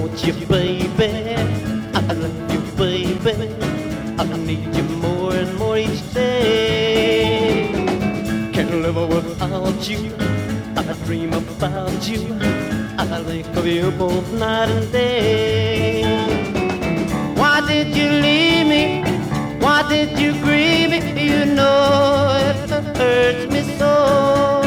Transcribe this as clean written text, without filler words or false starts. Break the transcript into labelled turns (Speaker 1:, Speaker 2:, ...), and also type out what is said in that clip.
Speaker 1: want you, baby. I love you, baby. I need you more and more each day. Can't live without you. I dream about you. I think of you both night and day. Why did you leave me? Why did you grieve me? You know it hurts me so.